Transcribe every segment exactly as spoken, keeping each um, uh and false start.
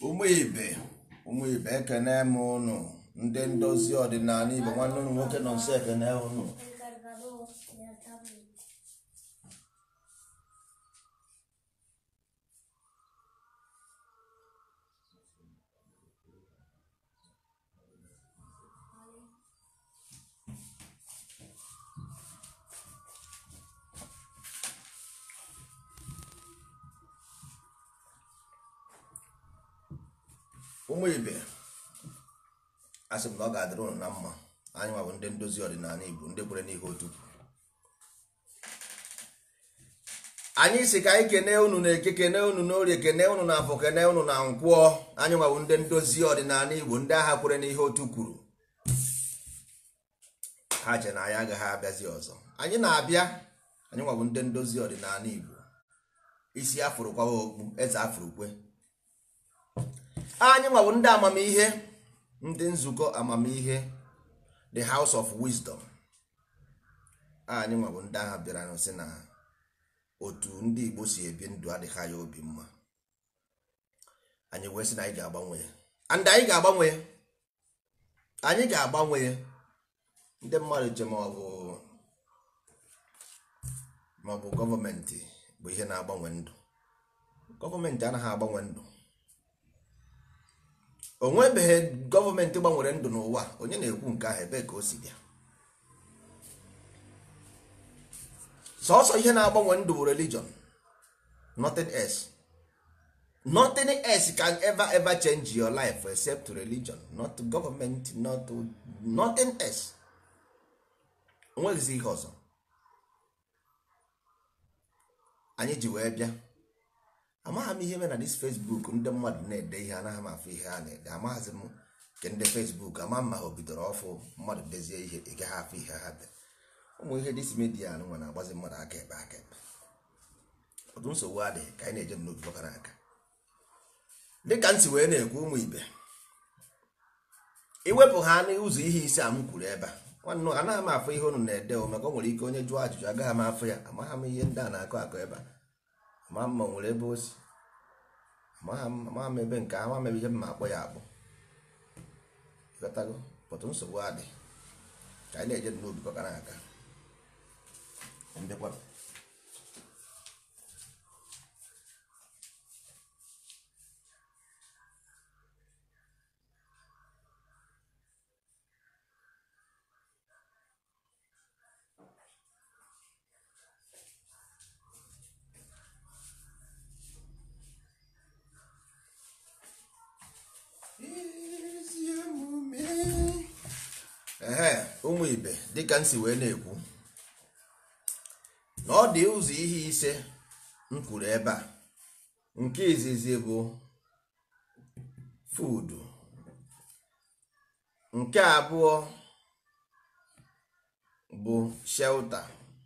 ụmụ ibe ụmụ ibe ekene m ụnụ ndị ndozi ọdịnala Igbo nwanne ụnụ nwoke nọ nso ekene ụnụ ụmụ ibe asị m na ọ ga-adịrị ụnụ na mma. anyị nwa bụ ndị ndozi ọdịnala Igbo ndị kwere n'ihe otu anyị si ka anyị kene unu na eke kene unu na orie kene unu na afọ kene unu na nkwụọ. anyị nwa bụ ndị ndozi ọdịnala Igbo ndị agha kwere n'ihe otu kwuru. ha che na anyị agaghị abịazi ọzọ. anyị na-abịa. anyị nwa bụ ndị ndozi ọdịnala Igbo isi afụrụ kwawa okpu eze afụrụ kwe. anyị nwa bụ ndị amamihe ndị nzukọ amamihe the house of wisdom. anyị nwa bụ ndị agha bịara n'osi na otu ndị Igbo si ebi ndụ adịghị ya obi mma. anyị wee sị na anyị ga-agbanwe ya and anyị ga-agbanwe ya anyị ga-agbanwe ya. ndị mmadụ che maọbụ maọbụ gọọmenti bụ ihe na-agbanwe ndụ. gọọmenti anaghị agbanwe ndụ. o nwebeghị gọọmenti gbanwere ndụ n'ụwa. onye na-ekwu nke ahụ ebe ka o si bịa? sọsọ ihe na-agbanwe ndụ bụ religion, nothing else. nothing else can ever ever change your life except religion, not government, not nothing else. onweghịzi ihe ọzọ. anyị ji wee bịa. amaghị m ihe mere na dis Facebook ndị mmadụ na-ede ihe anaghị m afọ ihe a na-ede. amaghịzi m nke ndị Facebook ama mma ha o bidoro ọfụ mmadụ dezie ihe ị gaghị afọ ihe ha de. ụmụ ihe dis media nwa na-agbazi mmadụ aka ebe aka ebe. ọdụ nsogbu adịghị ka anyị na-eje n'obi gbakara aka. dịka ntị wee na-ekwu ụmụ ibe, iwepụ ha n'ụzọ ihe ise a m kwuru ebe a, nwanne anaghị m afọ ihe unu na-ede o maka o nwere ike onye jụọ ajụjụ agaghị m afọ ya. amaghị m ihe ndị a na-akọ akọ ebe a. ama mma nwere ebe o si. amaghị m ebe nke ama m ebe ihe m ma akpọ ya akpọ. ịghọtago? pọtụ nsogbu adị ka anyị na-eje n'obi gbakara aka. mbịakwa ehe ụmụ ibe, dịka nsi wee na-ekwu na ọ dị ụzọ ihe ise m kwuru ebe a. nke izizi bụ food, nke abụọ bụ shelter,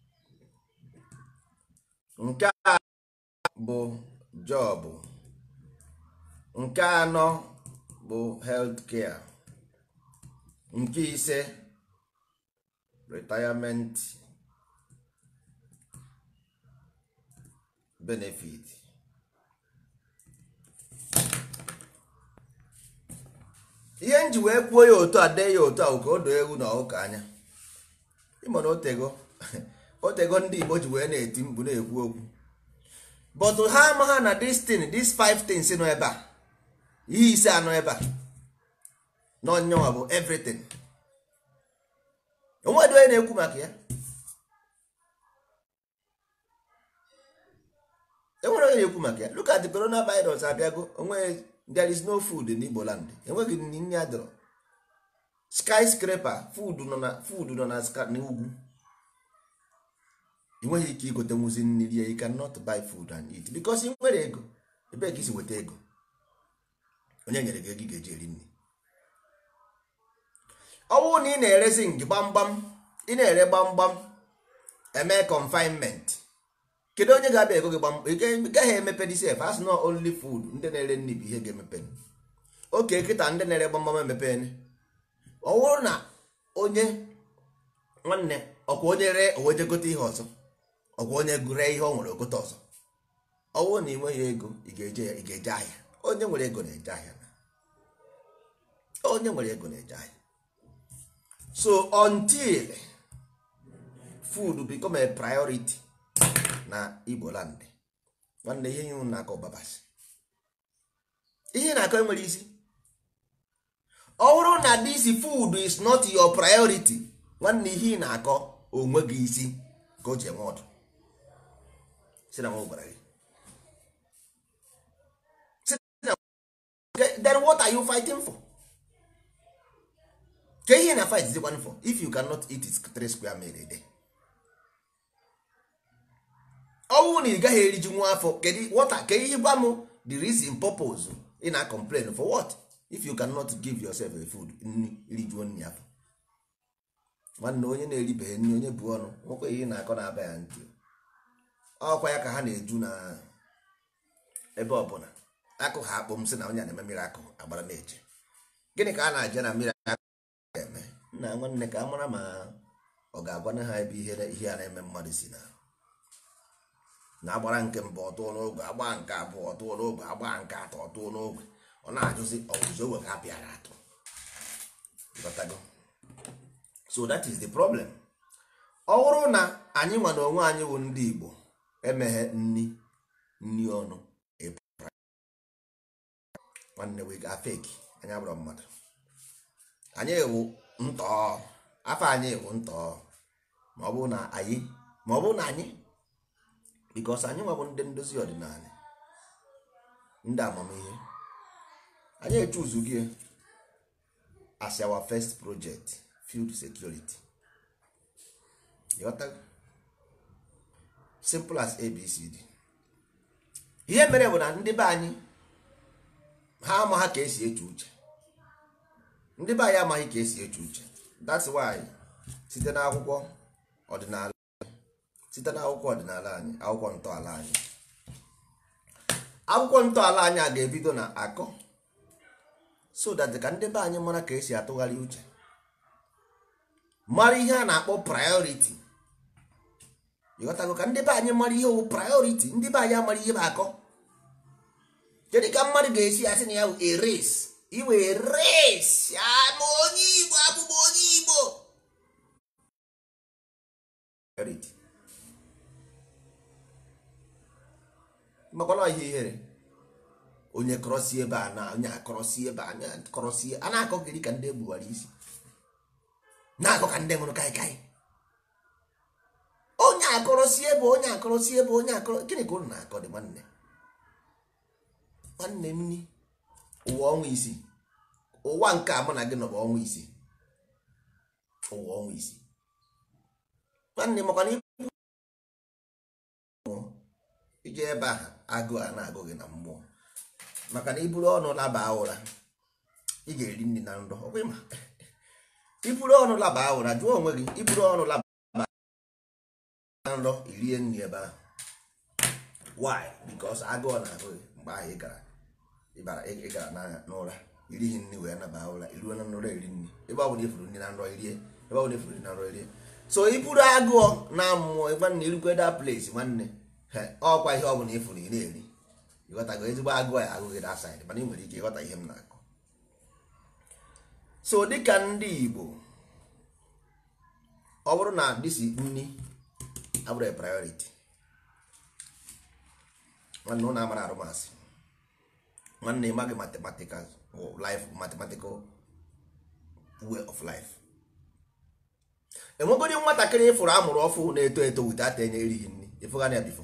nke a bụ job, nke anọ bụ health care, nke ise retirement benefit. ihe nji wee kwuo ya otu a dee ya otu a ka o doo ewu na ọkụkọ anya. ịma na otego otego ndị Igbo ji wee na-eti mkpu na-ekwu okwu, but ha ama ha na this thing, this five things nọ ebe a, ihe ise anọ ebe a n'ọnyanwa bụ everything. onwedo onye na-ekwu maka ya. enwere onye na-ekwu maka ya. Look at the coronavirus abịago. onwe there is no food in Igbo land. enweghị nri adọrọ. skyscraper food nọ na food nọ na n'ugwu. enweghị ike igote nwuzi nri ya. You cannot buy food and eat because ị nwere ego. ebe ka isi weta ego? onye nyere gị ego ị ga-eji eri nri? ọ bụrụ na ị na-erezi ngị gbamgbam, ị na-ere gbamgbam eme confinement, kedu onye ga-abịa ego gị gbamgbam? ị gaghị emepe dị sef. as no only food ndị na-ere nri bụ ihe ga-emepe. oke kịta ndị na-ere gbamgbam emepe. ọ bụrụ na onye nwanne ọkwa onye ree oweje gote ihe ọzọ, ọkwa onye ree ihe ọ nwere ogote ọzọ. ọ bụrụ na ị nweghị ego ị ga-eje ya ị ga-eje ahịa onye nwere ego na-eje ahịa na onye nwere ego na-eje ahịa. So until food become a priority na Igbo land, nwanne ihe ihe na-akọ babasị, ihe na-akọ enwere isi. Ọ bụrụ na this food is not your priority, nwanne ihe na-akọ onwe gị isi ka o ji enwe ọdụ. Si na m gwara gị, then what are you fighting for? Ka ihe na fight zikwan for if you cannot eat it three square meal a day? Ọ bụrụ na ị gaghị eriji nwa afọ, kedu what ka ihe gwa m the reason purpose ị na complain for what if you cannot give yourself a food nri irijuo nri afọ? Nwanne onye na-eribeghị nri, onye bụ ọnụ nwekwa ihe na-akọ na-aba ya ntị. Ọkwa ya ka ha na-eju na ebe ọbụla akụ ha akpụ m sị na onye na-eme mmiri akụ agbara na-eje. Gịnị ka a na-aje na mmiri akụ eme? Nna nwanne ka a mara ma ọ ga-agwana ha ebe ihe ihe a na-eme mmadụ si na na agbara nke mbụ ọtụọ n'ogwe, agba nke abụọ ọtụọ n'ogwe, agba nke atọ ọtụọ n'ogwe. Ọ na-ajụzi ọwụzi ogwe ka pịara atụ. So that is the problem. Ọ bụrụ na anyị nwa na onwe anyị bụ ndị Igbo emeghe nni nni ọnụ nwanne we ga fake, anyị abụrụ mmadụ. Anyị ewu ntọ, afọ anyị ewu ntọ ma ọ bụ na anyị ma ọ bụ na anyị because anyị nwa bụ ndị ndozi ọdịnala, ndị amamihe. Anyị echuzu gị as our first project, field security. You got that? Simple as A B C D. Ihe mere bụ na ndị be anyị ha ama ha ka esi eche uche. Ndị be anyị amaghị ka esi eche uche. That's why site na akwụkwọ ọdịnala site na akwụkwọ ọdịnala anyị, akwụkwọ ntọala anyị akwụkwọ ntọala anyị a ga-ebido na akọ, so that ka ndị be anyị mara ka esi atụgharị uche, mara ihe a na-akpọ priority. Ịghọtago? Ka ndị be anyị mara ihe bụ priority. Ndị be anyị amara ihe bụ akọ. Kedu ka mmadụ ga-esi asị na ya bụ erase iwe erase ama onye Igbo abụbụ onye Igbo priority? Makwana ihe ihere onye kọrọsi ebe a na onye akọrọsi ebe a na kọrọsi a na-akọ gịrị ka ndị egbuwara isi na-akọ ka ndị nwụrụ kai kai. Onye akọrọsi ebe onye akọrọsi ebe onye akọrọ gịnị ka unu na-akọ dị nwanne? Nwanne m ni ụwa ọnwa isi, ụwa nke a mụ na gị nọ bụ ọnwa isi, ụwa ọnwa isi nwanne maka na ije ebe ahụ agụ a na-agụ gị na mmụọ, maka na iburu ọnụ laba ụra ị ga-eri nri na nrọ. Ọkwa ịma iburu ọnụ laba ụra, jụọ onwe gị, iburu ọnụ laba na nrọ irie nri ebe ahụ. Why? Because agụọ na-agụ gị mgbe ahụ ị gara ịbara ị gara n'ụra irighị nri wee naba ụra, iruo na nrọ eri nri. Ebe ọ bụla ifuru nri na nrọ irie, ebe ọ bụla ifuru nri na nrọ irie. So iburu agụọ na mmụọ nwanne irukwe that place nwanne ọkwa ihe ọ bụla ifuru ị na-eri. Ịghọtago? Ezigbo agụọ ya agụghị that side, mana ị nwere ike ịghọta ihe m na-akọ. So dịka ndị Igbo, ọ bụrụ na disi nri abụrụ a priority, nwanne ụnụ amara arụmasị, nwanne ịmaghị mathematical life, mathematical way of life. Enwegodi nwatakịrị ịfụrụ amụrụ ọfụ na-eto eto wute ata enye erighị nri, ịfụga na ya bifo?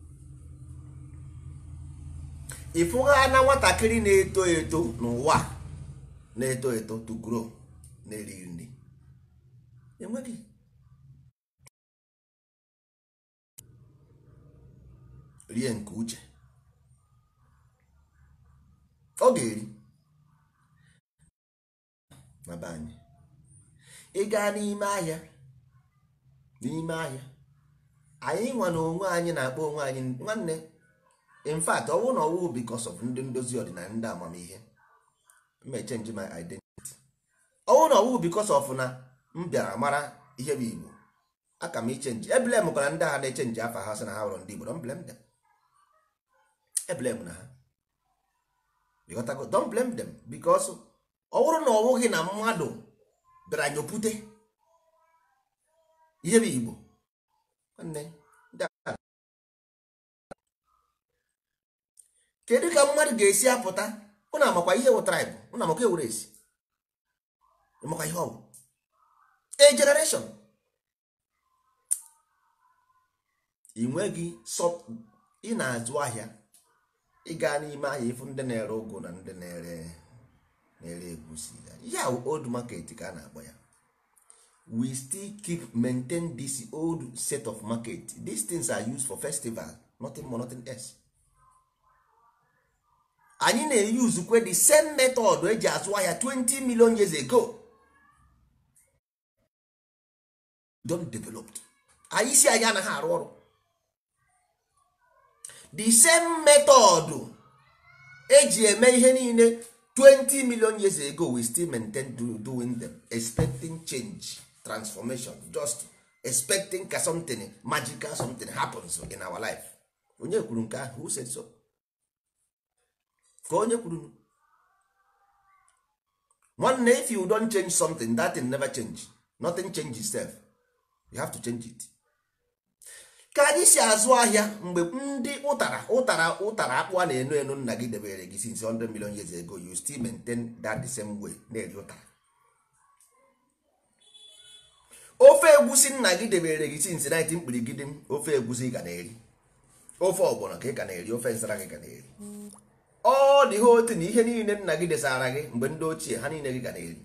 Ịfụga na nwatakịrị na-eto eto n'ụwa na-eto eto to grow na-erighị nri? Enweghị. Rie nke uche ọ ga-eri na be anyị. Ị gaa n'ime ahịa n'ime ahịa anyị nwa na onwe anyị na-akpọ onwe anyị nwanne. In fact, ọ bụrụ na ọ wụ because of ndị ndozi ọdịnala, ndị amamihe, may change my identity. Ọ bụrụ na ọ wụ because of na m bịara mara ihe bụ Igbo, aka m ichenji. Eblem kwara ndị agha na-echenji afa ha sị na ha hụrụ ndị Igbo. Don't blame them. Eblem na ha. ịghọtago, don't blame them because ọ bụrụ na ọ bụghị na mmadụ bịara nyopute ihe bụ Igbo nwanne. Kedu ka mmadụ ga-esi apụta ụnụ amakwa ihe wụ tribe, ụnụ amakwa ewere esi makwa ihe ọ bụ a generation. ị nweghị ị na-azụ ahịa, ị gaa n'ime ahịa ịfụ ndị na-ere ụgụ na ndị na-ere na-ere egusi, ya old market ka a na-akpọ ya. We still keep maintain this old set of market. These things are used for festival, nothing more, nothing else. Anyị na-use kwe the same method eji azụ ahịa twenty million years ago. Don't develop. Anyị si anyị anaghị arụ ọrụ. The same method eji eme ihe niile twenty million years ago, we still maintain do, doing them, expecting change, transformation, just expecting ka something magical, something happens in our life. Onye kwuru nke ahụ? Who said so? Ka onye kwuru? Nwanne, if you don't change something, that thing never change. Nothing change itself. You have to change it. Ka anyị si azụ ahịa mgbe ndị ụtara ụtara ụtara akpụ a na-enu enu nna gị debere gị since one hundred million years ago, you still maintain that the same way na-eri ụtara. Ofe egusi nna gị debere gị since nineteen kpirigide, ofe egusi ga na-eri, ofe ọgbọnọ ka ị ga na-eri, ofe nsara gị ga na-eri. Ọ dị otu na ihe niile nna gị desara gị mgbe ndị ochie, ha niile gị ga na-eri.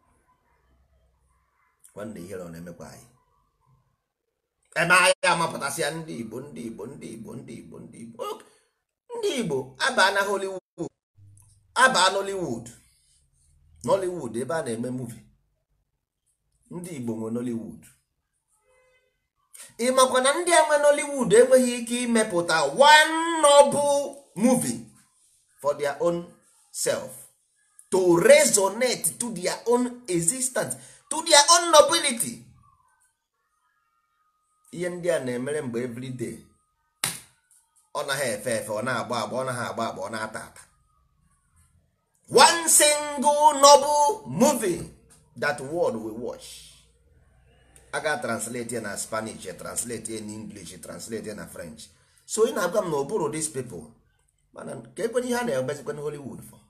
Nwanne, ihe ọ na-emekwa anyị ebe anyị amapụtasịa ndị Igbo ndị Igbo ndị Igbo ndị Igbo ndị Igbo ndị Igbo aba na Hollywood, aba Nollywood, Nollywood ebe a na-eme movie. Ndị Igbo nwe Nollywood. Ị makwa na ndị enwe Nollywood enweghị ike imepụta one noble movie for their own self, to resonate to their own existence, to their own nobility. Ihe ndị a na-emere mgbe everyday ọ naghị efe efe, ọ na-agba agba, ọ naghị agba agba, ọ na-ata ata. One single noble movie that world will watch. I got translate in Spanish, translate in English, translate in French. So ị na-agwa m na ụbụrụ these people, mana ka ekwenye ihe a na-ebezikwa na Hollywood for.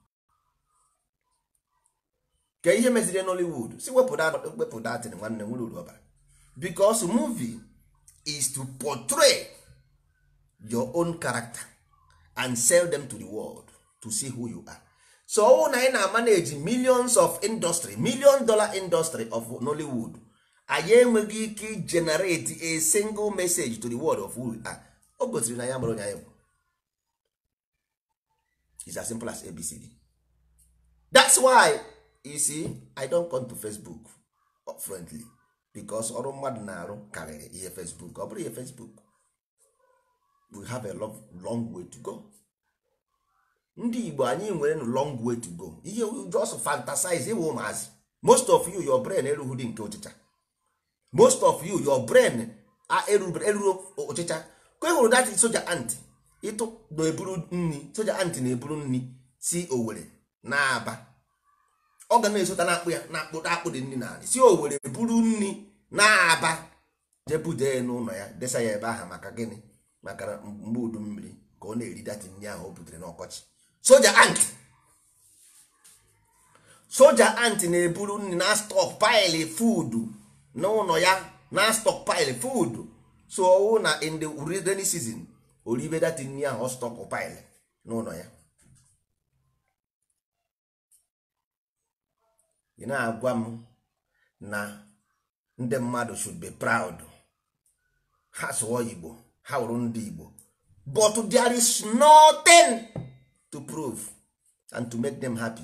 Ka ihe meziri Hollywood si wepụ datin nwanne nwere uru ọbara. Because movie is to portray your own character and sell them to the world to see who you are. So na ị na-manage millions of industry, million dollar industry of Nollywood, anyị enweghị ike generate a single message to the world of who we are. O gosiri na ya mara onye anyị bụ. It's as simple as A B C D. That's why you see I don't come to Facebook friendly, because ọrụ mmadụ na-arụ karịrị ihe Facebook. Ọ bụrụ ihe Facebook, we have a long, long way to go. Ndị Igbo anyị nwere long way to go. Ihe just fantasize iwe ụmụazị. Most of you, your brain erughị nke ọchịcha. Most of you, your brain eruru ọchịcha. Ka ị hụrụ that soja ant, ịtụ na-eburu nri, soja ant na-eburu nri si Owerri na Aba. Ọ ga na-esota na-akpụ ya na-akpụ akpụ dị nri na si Owerri buru nri na Aba jebude n'ụlọ ya, desa ya ebe ahụ. Maka gịnị? Maka mgbe udu mmiri ka ọ na-eri dat nri ahụ o butere n'ọkọchị. Soja ant soja ant na-eburu nri na stockpile food n'ụlọ ya, na stockpile food. So ọwụ na in the rainy season oribe dat nri ahụ ọ stockpile n'ụlọ ya. Ị na-agwa m na ndị mmadụ should be proud, ha sụọ Igbo, ha wụrụ ndị Igbo, but there is nothing to prove and to make them happy.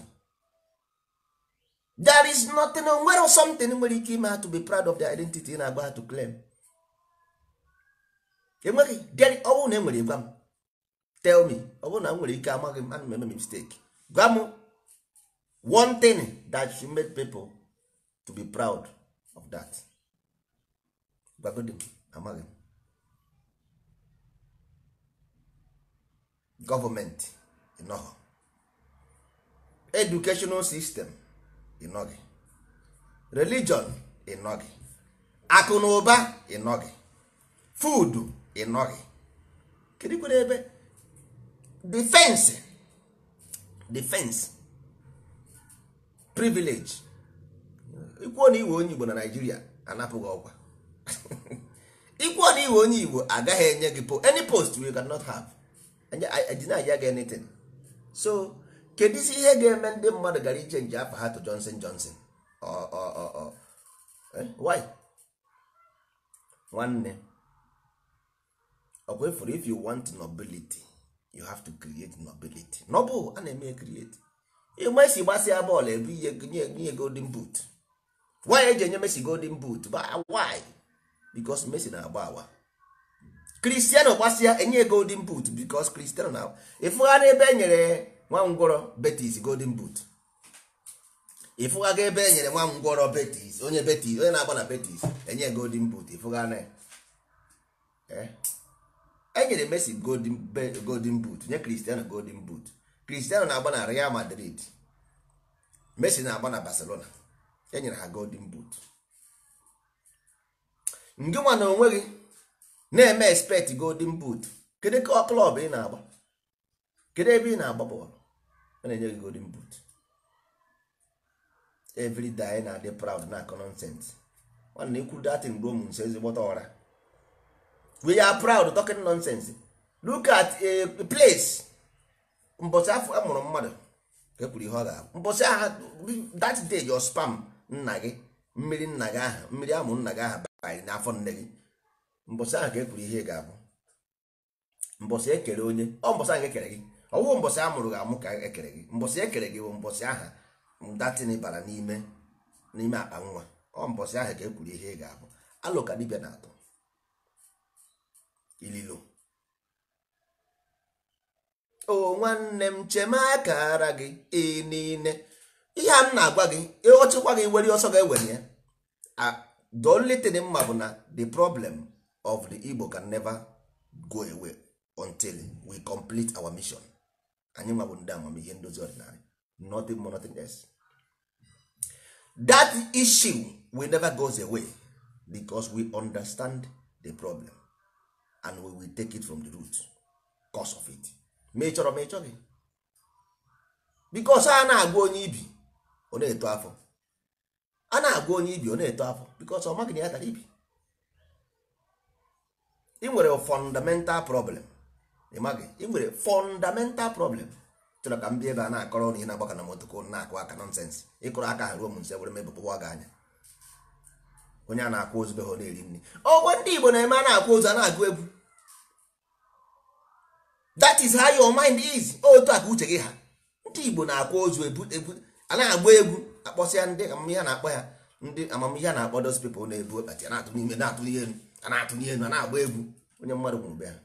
There is nothing, nwere something nwere ike ime ha to be proud of their identity na agba ha to claim. Enweghị there, ọwụ na enwere gwa m, tell me, ọ bụrụ na m nwere ike amaghị m, ana m eme mistake, gwa m one thing that should make people to be proud of that. Gwagodi m, amaghị m. Government enough. educational system ịnọghị, religion ịnọghị, akụ na ụba ịnọghị, food ịnọghị. Kedu kwere ebe defense defense privilege? Ikwuo na iwe onye Igbo na Nigeria anapụghị ọkwa. Ikwuo na iwe onye Igbo agaghị enye gị po any post you cannot have. I did not hear anything. So kedu isi ihe ga-eme ndị mmadụ gara ichenji afa ha to Johnson Johnson? Or, or, or, or. Eh? Why? Nwanne, okay, for if you want nobility, you have to create nobility. Noble a na-eme create. You Messi gbasịa bọọlụ ebu ihe nye golden boot. Why eji enye Messi golden boot? Why? Because Messi na-agba awa. Cristiano gbasịa enye golden boot because Cristiano na ịfụgha n'ebe enyere nwa ngwọrọ Betis golden boot. Ịfụgha ga ebe enyere nwa ngwọrọ Betis, onye Betis, onye na-agba na Betis enye golden boot. Ịfụgha na eh enyere Messi golden golden boot, nye Cristiano golden boot. Cristiano na-agba na Real Madrid, Messi na-agba na Barcelona, enyere ha golden boot. Ndị nwa na onwe gị na-eme expect golden boot. Kedu ka club ị na-agba? Kedu ebe ị na-agba bọọlụ? A na-enye gị golden boot. Every day na dey proud na nonsense. Nwanne ikwu that in Rome nso ezigbota ọra. We are proud talking nonsense. Look at a place. Mbọsị afọ amụrụ mmadụ ka ekwuru ihe ọ ga-abụ. Mbọsị aha that day your spam nna gị, mmiri nna gị aha, mmiri amụ nna gị aha banyere n'afọ nne gị. Mbọsị aha ka ekwuru ihe ga-abụ. Mbọsị ekere onye, ọ mbọsị aha ekere gị. Ọ wụ mbọsị amụrụ gị amụ ka ekere gị. Mbọsị ekere gị bụ mbọsị aha datin bara n'ime n'ime akpa nwa. Ọ mbọsị aha ka ekwuru ihe ga-abụ. Alụ ka dibịa na-atọ. Ililo. O nwanne m chema akara gị e niile. Ihe a m na-agwa gị, ịghọchịkwa gị were ọsọ ga-ewere ya. The only thing mma bụ na the problem of the Igbo can never go away until we complete our mission. Anyị nwa bụ ndị amamihe ndozi ọdịnala. Nothing more, nothing else. That issue will never goes away because we understand the problem and we will take it from the root cause of it. Mechọrọ mechọ gị because a na-agwa onye ibi ọ na-eto afọ. A na-agwa onye ibi ọ na-eto afọ because ọ maghị na ya tara ibi. Ị nwere fundamental problem. Ị maghị, ị nwere fundamental problem. Chọrọ ka m bịa ebe a na-akọrọ na ihe na-agbaka na motoko na-akụ aka nonsense. Ịkụrụ aka ha ruo m nse were mebụpụwa gị anya. Onye a na-akwa ozu be ha na-eri nri. Ọgwọ ndị Igbo na-eme a na-akwa ozu a na-agụ egwu. That is how your mind is. Otu aka uche gị ha. Ndị Igbo na-akwa ozu ebu ebu a na-agba egwu akpọsịa ndị amamihe na-akpọ ya ndị amamihe na-akpọ those people na-ebu okpati na-atụ n'ime na-atụ n'elu a na-atụ n'elu a na-agba egwu onye mmadụ nwụrụ be ha.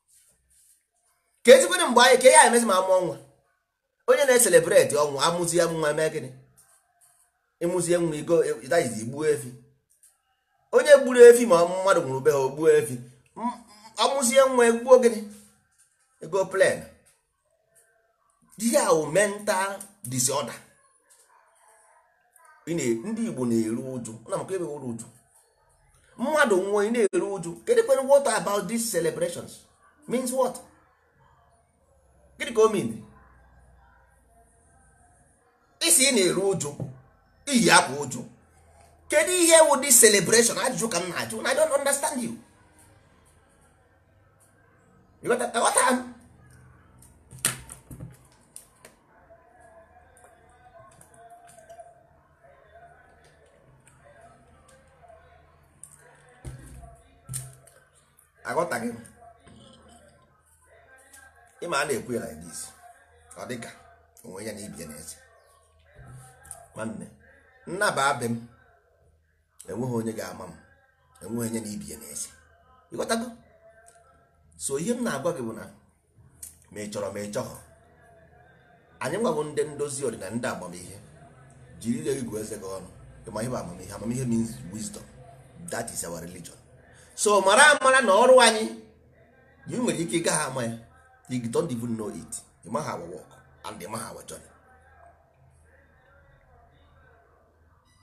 Ka ezikwere mgbe anyị ka ya emezi ma amụọ nwa. Onye na-eselebreti ọnwụ amụzi ya nwa mee gịnị? Ịmụzie nwa igo ịdaghịzi igbuo efi. Onye gburu efi ma mmadụ nwụrụ be ha ogbuo efi. Amụzie nwa egbuo gịnị? Ego plan. This is mental disorder. Ndị Igbo na-eru uju. Ọ na-amaka ebe uru uju. Mmadụ nwa ị na-eru uju. Kedu kwenu what about these celebrations? Means what? Gịnị ka o mean? Isi ị na-eru uju. Iyi akwa uju. Kedu ihe wụ this celebration? Ajụjụ ka m na-ajụ. I don't understand you. You got that? What time? Agọta gị ịma a na-ekwu ya like this. Ọ dịka onwe ya na ibie na-ese nwanne nnaba abị m enweghị onye ga-ama m, enweghị onye na ibie na-ese. Ịghọtago? So ihe m na-agwa gị bụ na ma ị chọrọ ma ị chọghọ anyị nwabụ ndị ndozi ọdịnala ndị amamihe jiri ile gị gụọ eze gị ọnụ. Ịma ihe bụ amamihe. Amamihe means wisdom. That is our religion. So mara amara na ọrụ anyị you nwere ike ịga ha ama ya. You don't even know it. You ma have our work and you ma have our journey.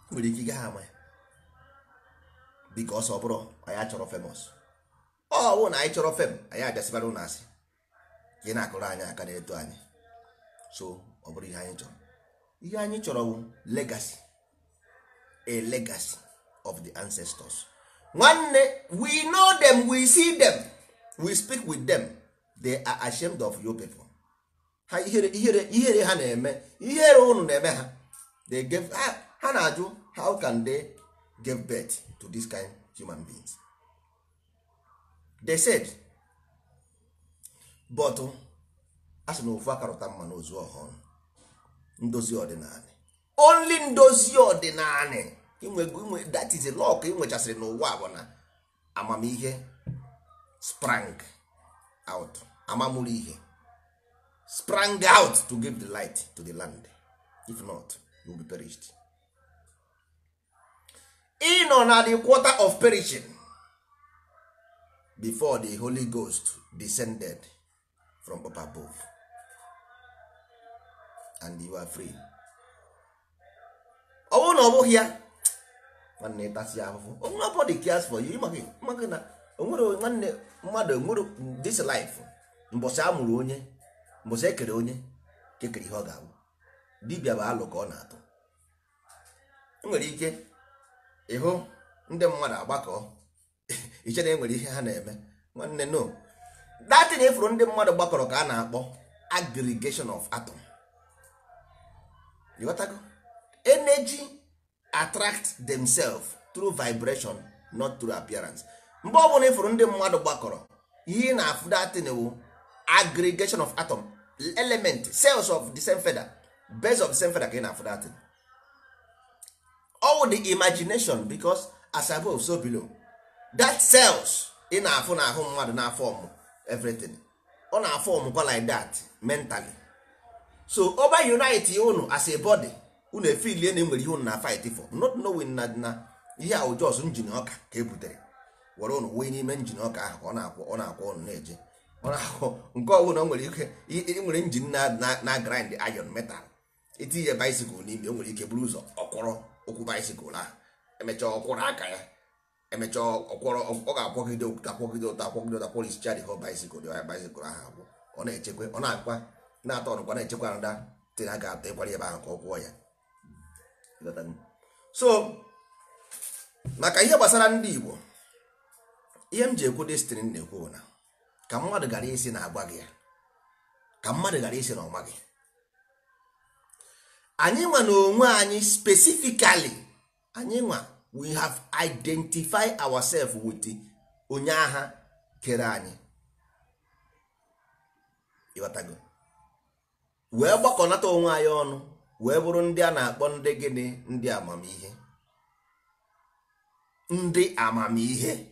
nwere ike gaa ama ya because ọ bụrụ anyị achọrọ famous ọ bụ na anyị chọrọ fem anyị abịasịbara ụlọ asị ka ị na-akụrụ anyị aka na-eto anyị so ọ bụrụ ihe anyị chọrọ ihe anyị chọrọ bụ legacy a legacy of the ancestors nwanne we know them we see them we speak with them they are ashamed of your people ha ihere ihere ihere ha na-eme ihere unu na-eme ha they gave ha, ha na-ajụ how can they give birth to this kind human beings they said but asị na ofu akarụta mma n'ozu ọhụrụ ndozi ọdịnala only ndozi ọdịnala inwe that is a law ka ị nwechasịrị n'ụwa bụ na amamihe sprang out amamụrụ ihe sprang out to give the light to the land if not you will be perished ị nọ na the quarter of perishing before the Holy Ghost descended from up above and you are free ọ bụrụ na ọ bụghị ya nwanne tasị ahụhụ nobody cares for you maka na onwere nwanne mmadụ nwere this life mbọsị amụrụ onye mbọsị ekere onye kekere ihe ọ ga-abụ dibịa bụ alụ ka ọ na-atụ nwere ike ịhụ ndị mmadụ agbakọ iche na enwere ihe ha na-eme nwanne no datin ifuru ndị mmadụ gbakọrọ ka a na-akpọ aggregation of atom you got to go energy attract themselves through vibration not through appearance mgbe ọ bụla ifuru ndị mmadụ gbakọrọ ihe na-afụ datin wu aggregation of atom element cells of the same feather base of the same feather ka ị na-afụ datin all the imagination because as above so below that cells ị na-afụ n'ahụ mmadụ na form everything ọ na form kwa like that mentally so over unite unu as a body unu efilie na enwere ihe unu na fight for not knowing na na ihe ahụ jos njin ọka ka ebutere were unu wee n'ime njin ọka ahụ ka ọ na-akwụ ọ na-akwụ unu na-eje ọ na-akwụ nke ọbụla nwere ike nwere njin na na grind iron metal itinye bicycle n'ime o nwere ike buru ụzọ ọkwọrọ okwu bicycle ahụ emechaa ọkwọrọ aka ya emechaa ọkwọrọ ọ ga-akwọgide akwọgide ụtọ akwọgide ụtọ polisi dị ho bicycle dị bicycle ahụ agwụ ọ na-echekwa ọ na-akwa na-atọ ọnụkwa na-echekwa nda tere aka atọ ịkwara ebe ahụ ka ọ kwụọ ya so maka ihe gbasara ndị Igbo ihe m ji ekwu destiny na-ekwu na ka mmadụ gara isi na-agwa gị ya ka mmadụ gara isi na ọma gị anyị nwa na onwe anyị specifically anyị nwa we have identified ourselves with onye agha kere anyị ịghọtago wee gbakọnata onwe anyị ọnụ wee bụrụ ndị a na-akpọ ndị gịnị ndị amamihe ndị amamihe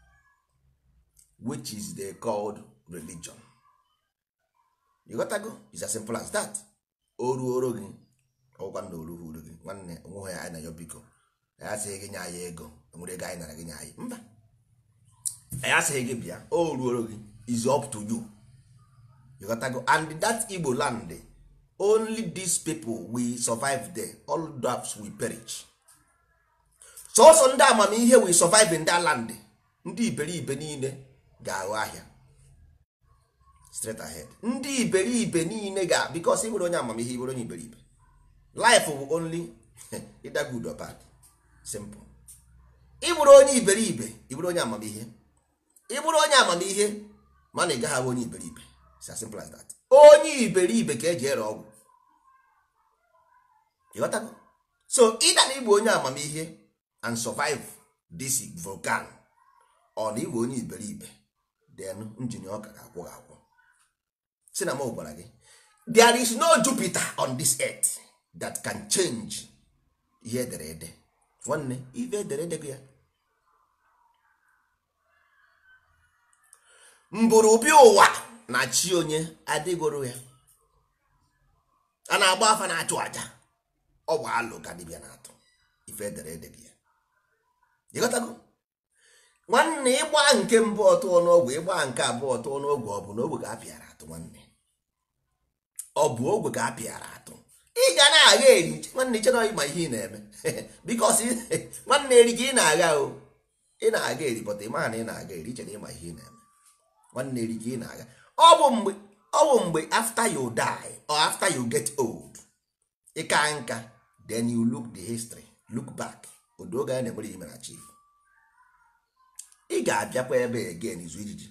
which is they called religion ịghọtago is as simple as that oru oro gị ọgwa na oru uru gị nwanne onwe ya anyị na ya biko ya sị gị nye anyị ego nwere ego anyị nara gị nye anyị mba ya sị gị bịa o ruoro gị is up to you you got to go and that Igbo land only these people will survive there all others will perish so so ndị amamihe will survive in that land ndị iberibe niile ga-aghọ ahịa straight ahead ndị iberibe niile ga because ịbụrụ onye amamihe ịbụrụ onye iberibe life will only either good or bad simple ịbụrụ onye iberibe ịbụrụ onye amamihe ịbụrụ onye amamihe mana ị gaghị abụ onye iberibe it's as simple as that onye iberibe ka eji ere ọgwụ ịghọtago so ịda na ịbụ onye amamihe and survive this volcano ọ na ịbụ onye iberibe then njin ọka ga-akwụ gị akwụ si na m gwara gị there is no Jupiter on this earth that can change ihe ederede nwanne ife ederede gị ya mburubi ụwa na chi onye adịgoro ya a na-agba afa na-achụ aja ọ bụ alụ ka dibịa na-atụ ife ederede gị ya ịghọtago nwanne ịgba nke mbụ ọtụ ọnụọgwụ ịgba nke abụọ ọtụ ọnụọgwụ ọ bụ na ogwe ka apịara atụ nwanne ọ bụ ogwe ka apịara atụ ị ga na-agha eri nwanne chọrọ ịma ihe ị na-eme because nwanne eri ka ị na-agha o ị na-aga eri pụta ịma na ị na-aga eri chere ịma ihe ị na-eme nwanne eri ka ị na-aga ọ bụ mgbe ọ bụ mgbe after you die or after you get old ị ka nka then you look the history look back odo oge a na-emere ihe mere achieve ị ga-abịakwa ebe again izu ijiji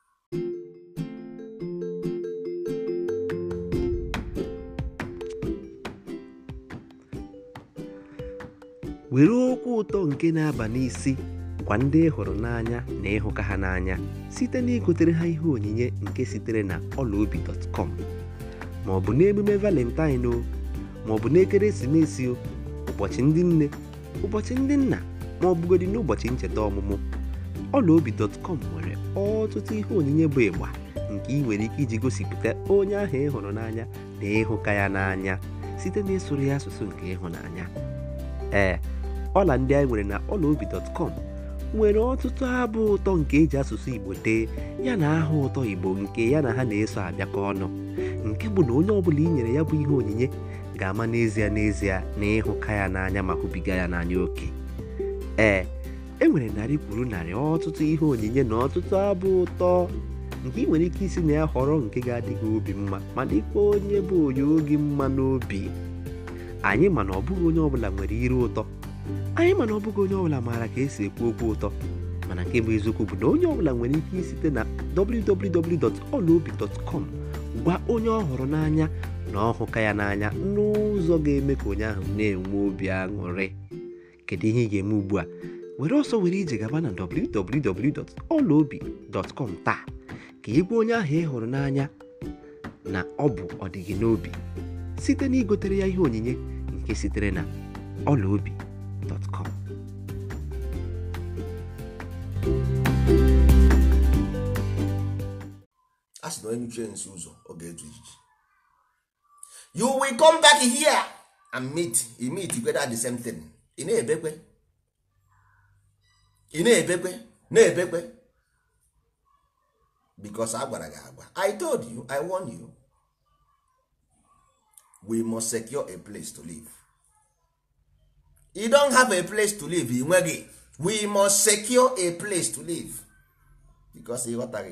were okwu ụtọ nke na-aba n'isi gwa ndị hụrụ n'anya na ịhụka ha n'anya site na igotere ha ihe onyinye nke sitere na ọlaobi dot com ma ọ bụ n'emume Valentine o ma ọ bụ n'ekeresimesi o ụbọchị ndị nne ụbọchị ndị nna ma ọ bụgodị n'ụbọchị ncheta ọmụmụ ọlaobi dot com nwere ọtụtụ ihe onyinye bụ ịgba nke ị nwere ike iji gosipụta onye ahụ ị hụrụ n'anya na ịhụka ya n'anya site na ịsụrụ ya asụsụ nke ịhụnanya. Ee, ọla ndị anyị nwere na ọlaobi dot com nwere ọtụtụ abụ ụtọ nke eji asụsụ Igbo dee ya na aha ụtọ Igbo nke ya na ha na-eso abịakọ ọnụ nke bụ na onye ọbụla i nyere ya bụ ihe onyinye ga-ama n'ezie n'ezie na ịhụka ya n'anya ma hụbiga ya n'anya oke. Ee, e nwere narị kwuru narị ọtụtụ ihe onyinye na ọtụtụ abụ ụtọ nke ị nwere ike isi na ya họrọ nke ga-adịghị obi mma ma dịkwa onye bụ onye oge mma n'obi. Anyị ma na ọ bụghị onye ọbụla nwere ire ụtọ, anyị ma na ọ bụghị onye ọbụla maara ka esi ekwu okwu ụtọ, mana nke bụ eziokwu bụ na onye ọbụla nwere ike isite na w w w dot ọlaobi dot com gwa onye ọ hụrụ n'anya na ọhụka ya n'anya n'ụzọ ga-eme ka onye ahụ na-enwe obi aṅụrị. Kedu ihe ị ga-eme ugbu a? Were ọsọ were ije gaba na w w w dot ọlaobi dot com taa ka ị gwa onye ahụ ị hụrụ n'anya na ọ bụ ọdịgị n'obi site na igotere ya ihe onyinye nke sitere na ọlaobi dot com. a sị na onye nuchie nsi ụzọ ọ ga-etu ijiji. You will come back here and meet you meet together the same thing. ị na-ebekwe ị na-ebekwe na-ebekwe because a gwara gị agwa. I told you, I warned you. We must secure a place to live. You don't have a place to live in nweghị. We must secure a place to live because ịghọtaghị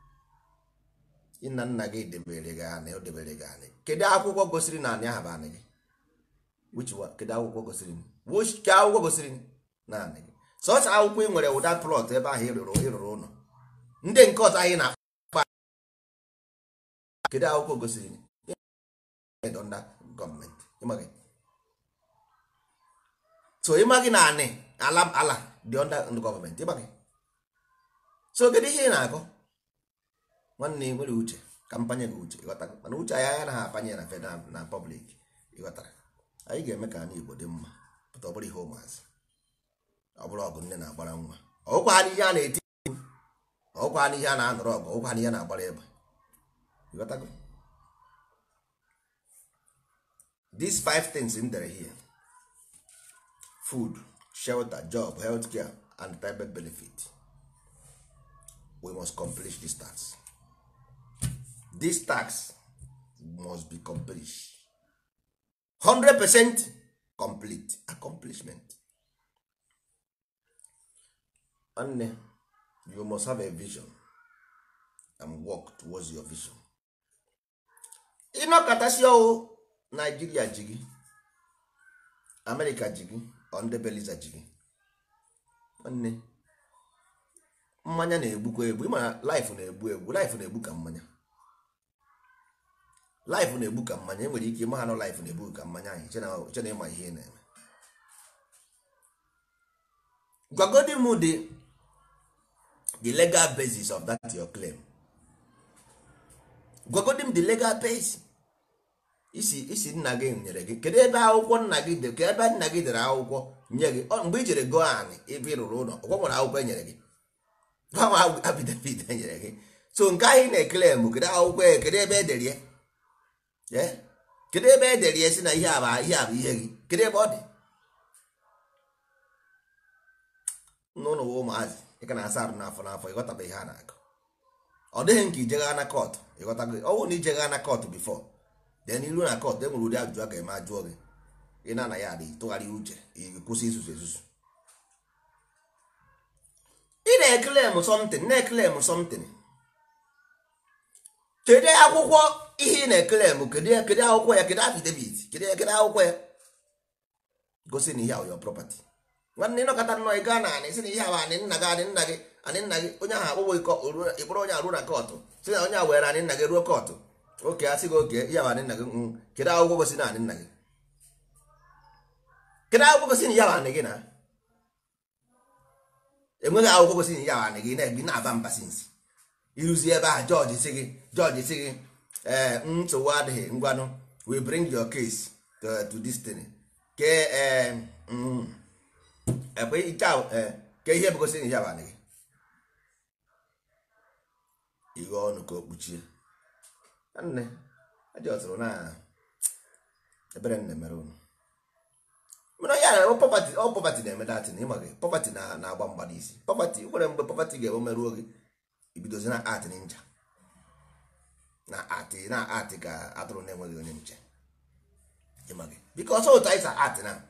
nna nna gị debere gị anị o debere gị anị. Kedu akwụkwọ gosiri na anị ahụ bụ anị gị? Which one? Kedu akwụkwọ gosiri which ka akwụkwọ gosiri na anị gị? Sọsọ akwụkwọ ị nwere ụda plot ebe ahụ ịrụrụ ịrụrụ ụlọ ndị nke ọzọ anyị na-akpa. Kedu akwụkwọ gosiri under gọọmenti? Ịmaghị. So ịmaghị na anị ala ala dị under gọọmenti ịmaghị. So kedu ihe ị na-akọ? Nwanne nwere uche ka mpanye gị uche ịghọtara, mana uche anyị anaghị apanye na federal na public ịghọtara. Anyị ga-eme ka anyị Igbo dị mma pụta ọ bụrụ ihe ụmụazị, ọ bụrụ ọgụ nne na-agbara nwa, ọgwụkwa ha n'ihe a na-eti, ọgwụkwa ha n'ihe a na-anọrọ ọgụ, ọgwụkwa ha n'ihe a na-agbara egbe ịghọtago. These five things in there here: food, shelter, job, healthcare, and private benefit. We must accomplish these tasks. These tasks must be accomplished. one hundred percent complete accomplishment. And you must have a vision and work towards your vision. Inokatasi o Nigeria jigi, America jigi, onde Belize jigi. Nne mmanya na-egbukwa egbu. Ịma life na-egbu egbu. Life na-egbu ka mmanya. Life na-egbu ka mmanya. Enwere ike ịma ha na life na-egbu ka mmanya anyị che na ịma ihe na-eme. Gwagodi m the the legal basis of that your claim. Gwagodi m the legal base. isi isi nna gị nyere gị. Kedu ebe akwụkwọ nna gị dị? Kedu ebe nna gị dere akwụkwọ nye gị mgbe i jere go anị ebe ị rụrụ ụlọ? Ọgwọ nwere akwụkwọ e nyere gị, gwa abidabid e nyere gị. So nke anyị na-ekele m kedu akwụkwọ, kedu ebe edere ya? Kedu ebe edere ya si na ihe a ihe a bụ ihe gị? Kedu ebe ọ dị? N'ụlọ ụmụazị ị ka na-asa arụ n'afọ n'afọ ịghọtaba ihe a na-akọ. Ọ dịghị nke ijegha na kọtụ ịghọtago. Ọ bụrụ na ijegha na kọtụ bifọ then ilu na court enwere ụdị ajụjụ a ga-eme ajụọ gị ị na-anaghị adị tụgharị uche kwụsị izuzu ezuzu. ị na-eklem something na-eklem something kedu akwụkwọ ihe ị na-eklem kedu kedu akwụkwọ ya kedu affidavit kedu kedu akwụkwọ ya gosi na ihe ahụ your property. nwanne ịnọkọta nnọọ ị gaa na anị sị na ihe ahụ anị nna gị anị nna gị anị nna gị onye ahụ akpụgbọ ịkpọrọ onye arụ na kọtụ si na onye a were anị nna gị ruo kọtụ oke asị gị oke ihe ahụ anị nna gị kedu akwụkwọ gosi na anị nna gị kedu akwụkwọ gosi na ihe ahụ anị gị na enweghị akwụkwọ gosi na ihe ahụ anị gị na-ebi na-aba mba sinsi ịrụzi ebe ahụ jọji si gị jọji si gị ee nsogbu adịghị ngwanụ we bring your case to, to this thing ke ee ekwe ike ahụ ee ke ihe bụ gosi na ihe ahụ anị gị ighe ọnụ ka o kpuchie nne aja ọtụrụ na ebere nne mere ụnụ mana ya na pọpati ọ pọpati na-eme datin ịma gị pọpati na-agba mgba n'isi pọpati nwere mgbe pọpati ga-ebe meruo gị ibidozi na art ninja na art na art ka atụrụ na-enweghị onye nche ịma gị because otu anyị sa art na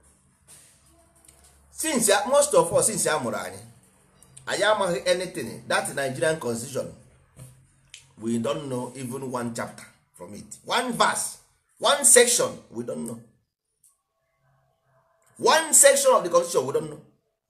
since most of us since a mụrụ anyị anyị amaghị anything that Nigerian constitution we don't know even one chapter from it, one verse, one section we don't know, one section of the constitution we don't know.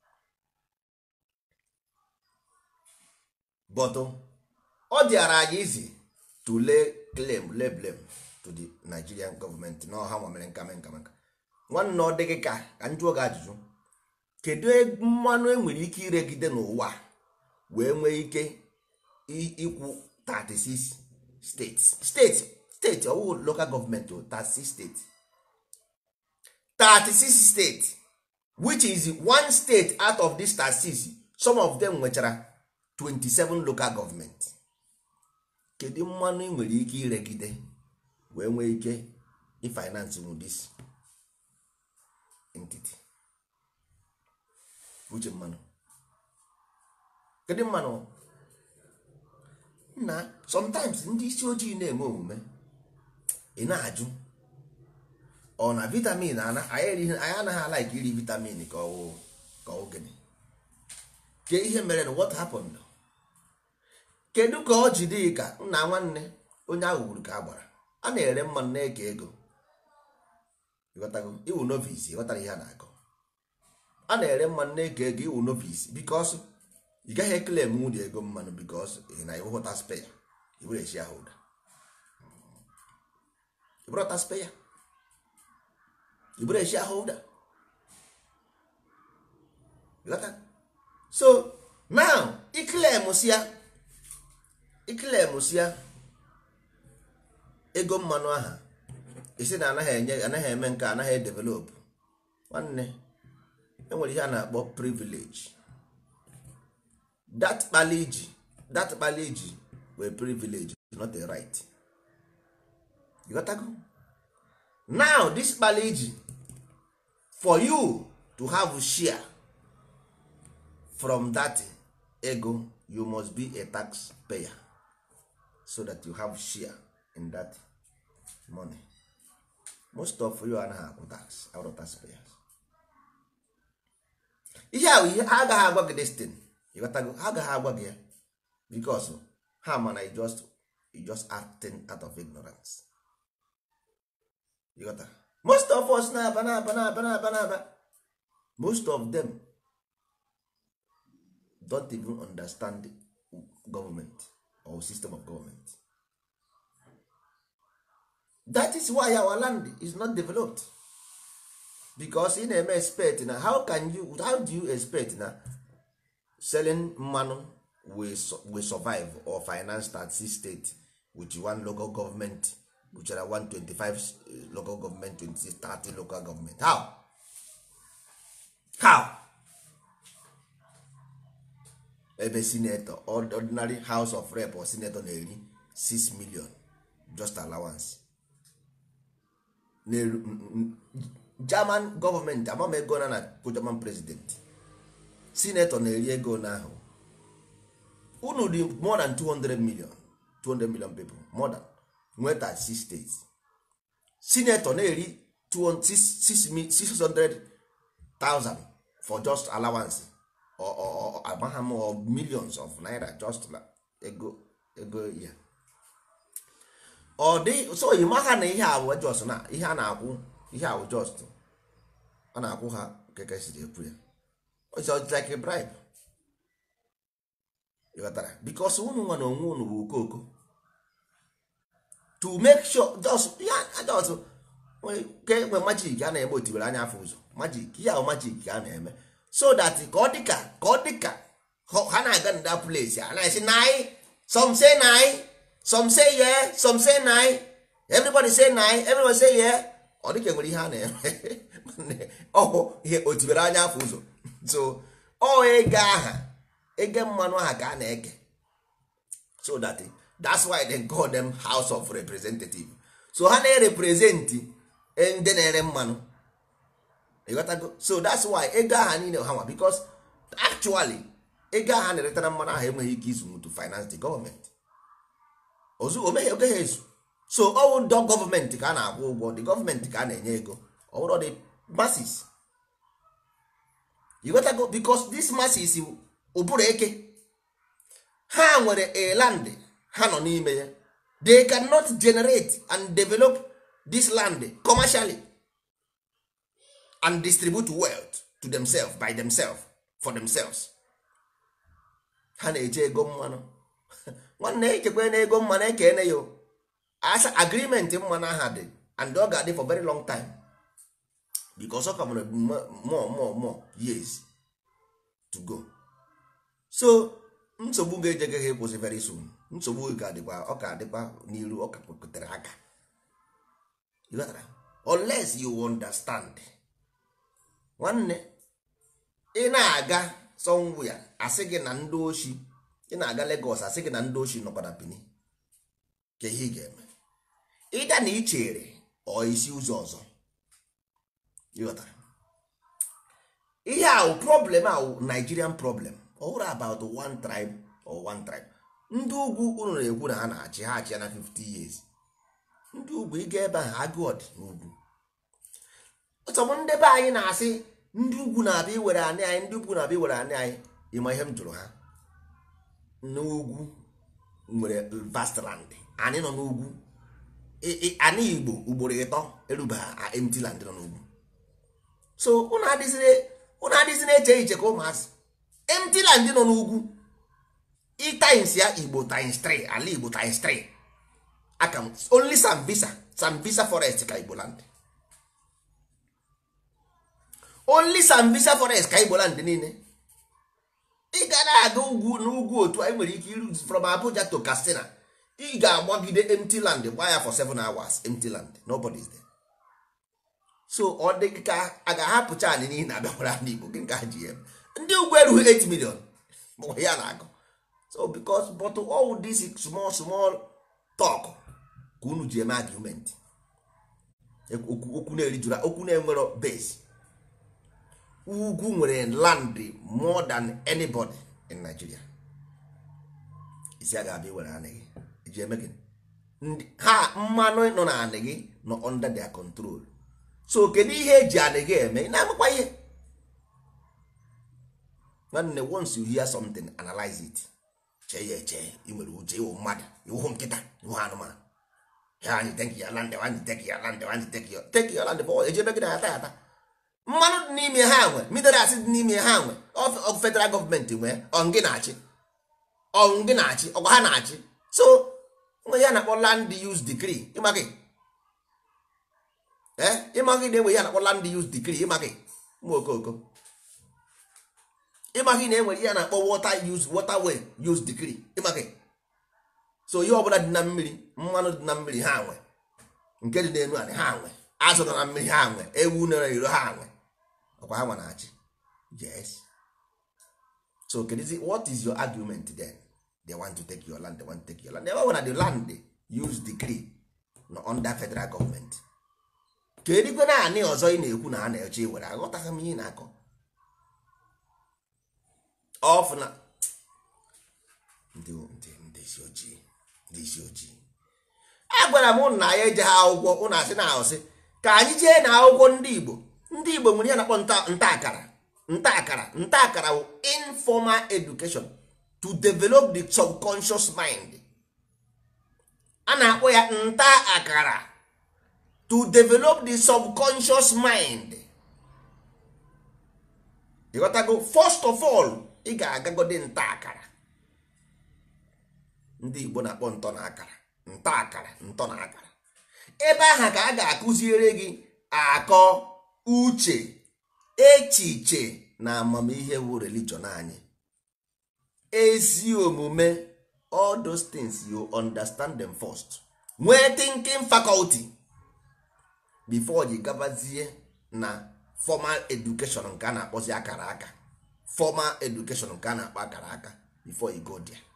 But ọ dịara anyị easy to lay claim lay blame to the Nigerian government na ọha nwamere nka nka nka nwanne ọ dịghị ka ka njụọ gị ajụjụ kedu mmanụ enwere ike iregide n'ụwa wee nwee ike ikwu thirty-six states states states ọwụ local government thirty-six states thirty-six states which is one state out of this thirty-six some of them nwechara twenty-seven local government. Kedu mmanụ ị nwere ike iregide wee nwee ike ifinance with this entity uche mmanụ kedu mmanụ na sometimes ndị isi ojii na-eme omume ị na-ajụ ọ na vitamin ana anyị anaghị alaik iri vitamin ka ọ ka ọ gịnị ke ihe mere na what happened kedu ka ọ ji dị ka nna nwanne onye ahụ gburu ka a gbara a na-ere mmanụ na-eke ego ịghọtago iwu novice ịghọtara ihe a na-akọ a na-ere mmanụ na-eke ego iwu novice because ị gaghị ekele m nwunye ego mmanụ because ị na iwu taxpayer ibere shareholder ibere taxpayer ibere shareholder ịghọta so now ikele ya ikele ya ego mmanụ aha isi na anaghị enye anaghị eme nke anaghị edevelop nwanne enwere ihe a na-akpọ privilege that kpaliji that kpaliji were privilege not a right. You got to go now this kpaliji for you to have share from that ego you must be a tax payer so that you have share in that money. Most of you anaghị akwụ tax out of taxpayers. ihe ahụ ihe ha agaghị agwa gị destin ịghọtago ha agaghị agwa gị ya because ha mana you just you just acting out of ignorance. ịghọta most of us na-aba na-aba na-aba na-aba na-aba most of them don't even understand government or system of government. That is why our land is not developed because in a expect na how can you how do you expect na selling mmanụ will, will survive or finance that state with one local government which are one twenty-five local government twenty thirty local government how how ebe senator ordinary house of rep or senator na-eri six million just allowance. German government amam ego na na German president senator na-eri ego na ahụ unu dị more than two hundred million two hundred million people more than nweta six states senator na-eri six hundred thousand for just allowance or, or, or, or, or millions of naira just na ego ego ya ọ dị. So ị maha na ihe a bụ just na ihe a na-akwụ ihe a bụ just a na-akwụ ha keke siri ekwu ya. It's like a bribe. You got that? Because unu nwa na onwe unu bụ okoko to make sure just ya just ke nwe magic a na-eme otibere anya afọ ụzọ magic ya o magic ka a na-eme so that ka ọ dịka ka ọ dịka ha na-aga na that place a na-esi nine some say nine some say yeah some say nine everybody say nine everyone say yeah ọ dịka nwere ihe a na-eme ọ ihe otibere anya afọ ụzọ. So ọ ego aha ego mmanụ aha ka a na-eke so that that's why they call them House of Representative. So ha na-represent ndị na-ere mmanụ. So that's why ego aha niile ha nwa because actually ego aha na-eretara mmanụ aha enweghị ike izu to finance the government. Ozu omeghe oge ha ezu. So all the government ka a na-akwụ ụgwọ the government ka a na-enye ego ọ bụrụ the masses. You gotta go because this masses ụbụrụ eke ha nwere a land ha nọ n'ime ya. They cannot generate and develop this land commercially and distribute wealth to themselves by themselves for themselves. Ha na-eje ego mmanụ nwanne echekwa na ego mmanụ ekene yo asa agreement mmanụ aha dị and ọ ga-adị for very long time because ọ ka nwere more more more years to go. So nsogbu ga-ejege ha ịkwụsị very soon. Nsogbu ga-adịkwa ọ ka adịkwa n'iru ọ ka kwetere aka unless you understand. Nwanne ị na-aga somewhere asị gị na ndị oshi ị na-aga Lagos asị gị na ndị oshi nọkwa na Benin ka ihe ị ga-eme ịga na ichere ọ isi ụzọ ọzọ. Ihe ahụ problem ahụ Nigerian problem all about one tribe or one tribe. Ndị ugwu unu na-ekwu na ha na-achị ha achị na fifty years. Ndị ugwu ịga ebe ahụ agụọdị n'ugwu ọtọbụ ndị be anyị na-asị ndị ugwu na-abịa iwere anị anyị ndị ugwu na-abịa iwere anị anyị. Ịma ihe m jụrụ ha n'ugwu nwere vast land anyị nọ n'ugwu anị Igbo ugboro ịtọ eruba empty land nọ n'ugwu. So unu adịzi na-eche iche ka ụmụazị empty land nọ n'ugwu i times ya Igbo times three ala Igbo times three aka only Sambisa Sambisa forest ka Igbo land only Sambisa forest ka Igbo land niile. Ị gara aga ugwu n'ugwu otu anyị nwere ike iru from Abuja to Katsina ị ga-agbagide empty land gba ya for seven hours empty land nobody is there. So ọ dị ka a ga-ahapụcha anyị n'ihi na abịakwara ndị Igbo gị nke ha ji ya ndị ugwu erughị eight million bụ ya na-agụ. So because but all this small small talk ka unu ji eme argument okwu na-erijuru okwu na-enwero base. Ugwu nwere land more than anybody in Nigeria. Isi a ga-abịa were anị gị iji eme gị ha mmanụ nọ na anị gị nọ under their control. So kedu ihe eji anị gị eme ị na-amụkwa ihe nwanne. Once you hear something analyze it chee ya eche ị nwere uche iwu mmadụ iwu nkịta iwu anụmanụ ya anyị take your land anyị take your land anyị take your take your land for eji ebe gị na ata ata mmanụ dị n'ime ha nwe minerals dị n'ime ha nwe of federal government nwe ọngị na-achị ọngị na-achị ọgwa ha na-achị. So nwe ya na-akpọ land use decree ịma gị eh ịma gị na-enwe ya na-akpọ land use decree ịma gị ụmụ okoko ịma gị na-enwere ya na-akpọ water use waterway use decree ịma gị. So ihe ọbụla dị na mmiri mmanụ dị na mmiri ha nwe nke dị n'elu anị ha nwe azụ nọ na mmiri ha nwe ewu nọ n'iro ha nwe ọkwa ha nwa na-achị. Yes. So what is your argument then? They want to take your land, they want to take your land. They want the land use decree no under federal government. Kedu kwe na anị ọzọ ị na-ekwu na ha na-eche iwere aghọtaghị m ihe na-akọ ọfụ na ndị isi ojii ndị isi ojii agwara m na ya eje ha akwụkwọ ụnụ asị na ahụsị ka anyị jee na akwụkwọ ndị Igbo ndị Igbo nwere ya na-akpọ nta akara nta akara nta akara bụ informal education to develop the subconscious mind. A na-akpọ ya nta akara to develop the subconscious mind. ịghọtago? First of all ị ga-agagode nta akara. Ndị Igbo na-akpọ ntọ na akara nta akara ntọ na akara. Ebe ahụ ka a ga-akụziere gị akọ uche echiche na amamihe wu religion anyị, ezi omume, all those things you understand them first. Nwee thinking faculty before you gabazie na formal education nke a na-akpọzi akara aka. Formal education nke a na-akpọ akara aka before you go there.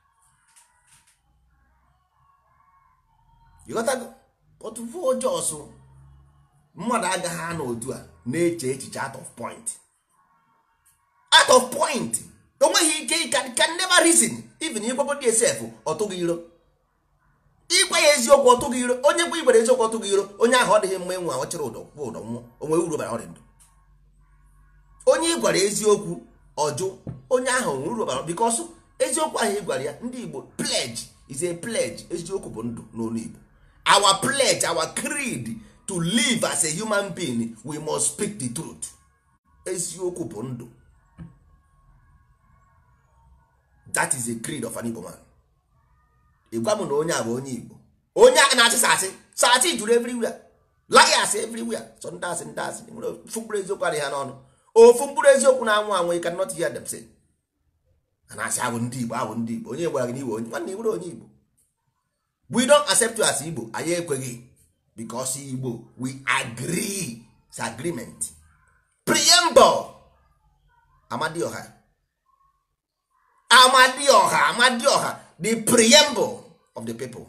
You got to go. But for just mmadụ agaghị anọ otu a na-eche echiche out of point. Out of point. Onweghị ike can, can never reason. Even ịgwagodi esef ọtụghị iro. Ịgwa ya eziokwu ọtụghị iro. Onye gwa igwere eziokwu ọtụghị iro. Onye ahụ ọ dịghị mma enwe ọ chịrị ụdọ ụdọ nwụọ. Onwe uru bara ọrịa ndụ. Onye ịgwara eziokwu ọjụ, onye ahụ nwere uru bara, because eziokwu ahụ ịgwara ya, ndị Igbo pledge is a pledge. Eziokwu bụ ndụ n'olu Igbo. Our pledge, our creed to live as a human being, we must speak the truth. Eziokwu bụ ndụ. That is a creed of an Igbo man. Ịgwa m na onye a bụ onye Igbo. Onye a na-asị sasị sasị juru everywhere. Liars everywhere. So ndị asị ndị asị nwere mkpụrụ eziokwu adịghị ha n'ọnụ. Ofu mkpụrụ eziokwu na-anwụ anwụ, you cannot hear them say. A na-asị abụ ndị Igbo abụ ndị Igbo. Onye gwara gị n'iwe onye nwanne Igbo onye Igbo. We don't accept you as Igbo. Anyị ekweghị. Because Igbo, we agree. It's agreement. Preamble. Amadioha. Amadioha. Amadioha. The preamble of the people.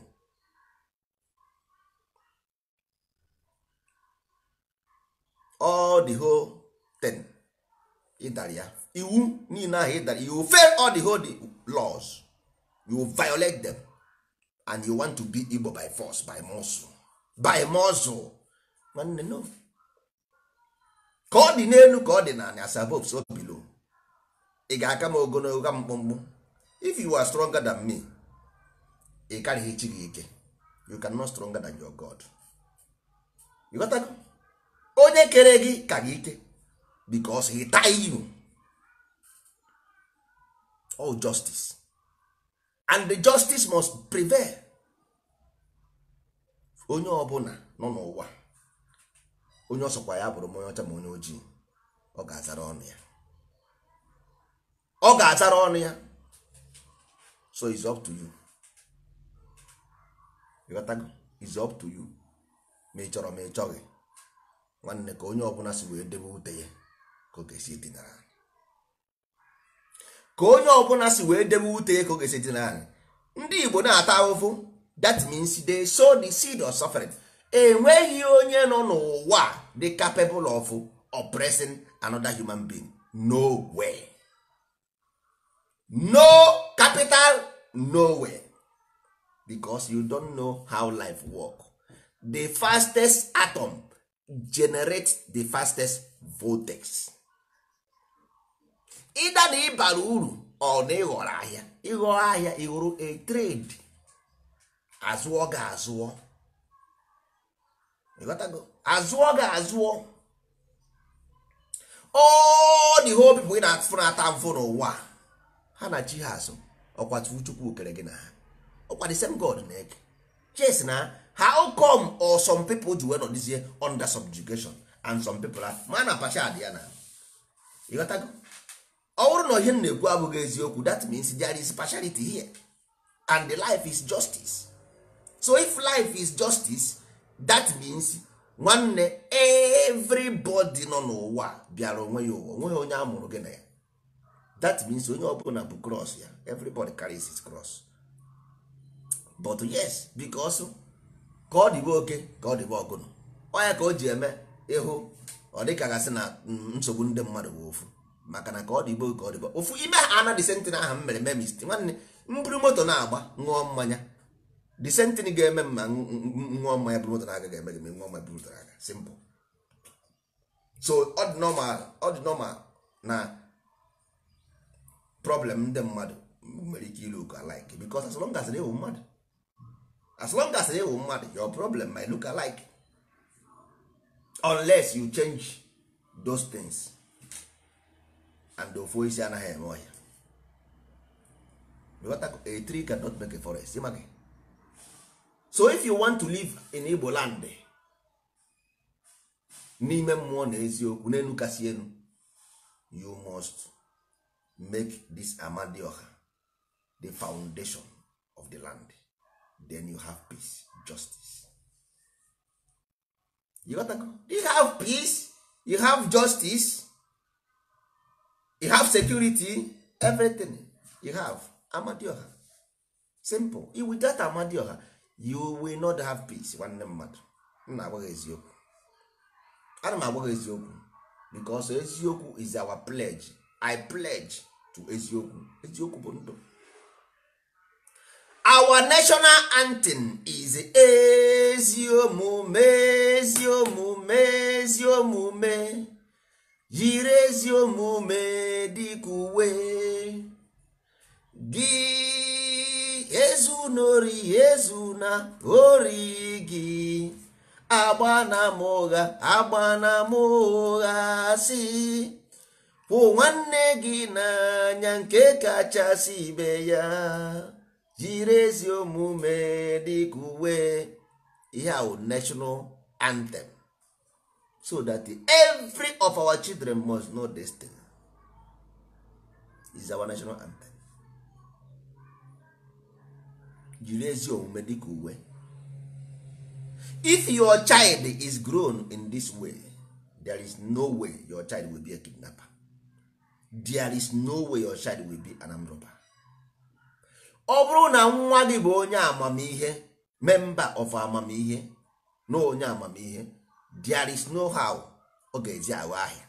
All the whole thing. Idaria. You nina hidari. You fail all the whole the laws. You violate them. And you want to be Igbo by force, by muscle. By muscle. Man, no. Ka ọ dị n'elu ka ọ dị n'ala, as above so below. Ị ga-aka m ogologo mkpụmkpụ. If you are stronger than me, ị karịghị echi gị ike. You cannot stronger than your God. You got that? Onye kere gị ka gị ike, because he tie you. All justice. And the justice must prevail. Onye ọbụla nọ n'ụwa, onye ọsọkwa ya bụrụ onye ọcha ma onye ojii, ọ ga-azara ọnụ ya. Ọ ga-azara ọnụ ya. So it's up to you. You got to go. It's up to you. Ma ị chọrọ ma ị chọghị. Nwanne ka onye ọbụla si wee debe ute ya ka ọ ga-esi dinara. Ka onye ọbụla si wee debe ute ya ka ọ ga-esi dinara. Ndị Igbo na-ata ahụhụ. That means they sow the seed of suffering. Enweghị onye nọ n'ụwa dị capable of oppressing another human being. No way. No capital, no way. Because you don't know how life works. The fastest atom generates the fastest vortex. Either na ịbara uru or na ịghọrọ ahịa. Ịghọrọ ahịa, ịghọrọ a trade. Azụọ ga azụọ. Ịghọtago? Azụọ ga azụọ. All the whole people na-afụ na-ata mfụ n'ụwa, ha na chi ha azụ. Ọkwa Chukwu kere gị na ha. Ọkwa the same God na-eke. Yes na, how come or some people ji wee nọdịzie under subjugation and some people are ma na pasha dị ya na. Ịghọtago? Ọ bụrụ na ihe m na-ekwu abụghị eziokwu, that means there is partiality here. And the life is justice. So if life is justice, that means nwanne everybody nọ n'ụwa bịara onwe ya ụwa, onweghị onye a mụrụ gị na ya. That means onye ọbụla bụ cross ya. Everybody carries his cross. But yes, because ka ọ dịbe oke ka ọ dịbe ọgụnụ. Onye ka o ji eme ịhụ ọ dịka gasị na nsogbu ndị mmadụ bụ ofu. Maka na ka ọ dịbe oke ka ọ dịbe ofu ime ha ana dị sentin aha m mere mee mistake. Nwanne mburu moto na-agba ṅụọ mmanya. the same thing ga-eme ma nwa mmanya buru moto na-aga ga-eme gị ma nwa mmanya buru moto na-aga simple. So ọ dị normal ọ dị normal na problem ndị mmadụ nwere ike look alike because as long as they were mmadụ as long as they were mmadụ your problem might look alike unless you change those things and ofu isi anaghị eme ọhịa. A tree cannot make a forest. So if you want to live in Igbo land n'ime mmụọ na eziokwu n'elu kasị elu, you must make this Amadioha the foundation of the land. Then you have peace, justice. You got to go. You have peace, you have justice, you have security, everything you have. Amadioha. Simple. Without Amadioha, you will not have peace. Nwanne mmadụ. M na-agwa eziokwu. Ana m agwa eziokwu because eziokwu is our pledge. I pledge to eziokwu. Eziokwu bụ ndụ. Our national anthem is eziomume, eziomume, eziomume. Jiri eziomume dịka uwe. Gị ezu n'ori ezu na ori gị. Agba na m ụgha agba na m ụgha si. Hụ nwanne gị n'anya nke kachasị ibe ya. Jiri ezi omume dịka uwe. Ihe ahụ national anthem. So that every of our children must know this thing. Is our national anthem. Jiri ezi omume dịka uwe. If your child is grown in this way, there is no way your child will be a kidnapper. There is no way your child will be an armed robber. Ọ bụrụ na nwa gị bụ onye amamihe, member of amamihe, na onye amamihe, there is no how ọ ga-eji aghọ ahịa.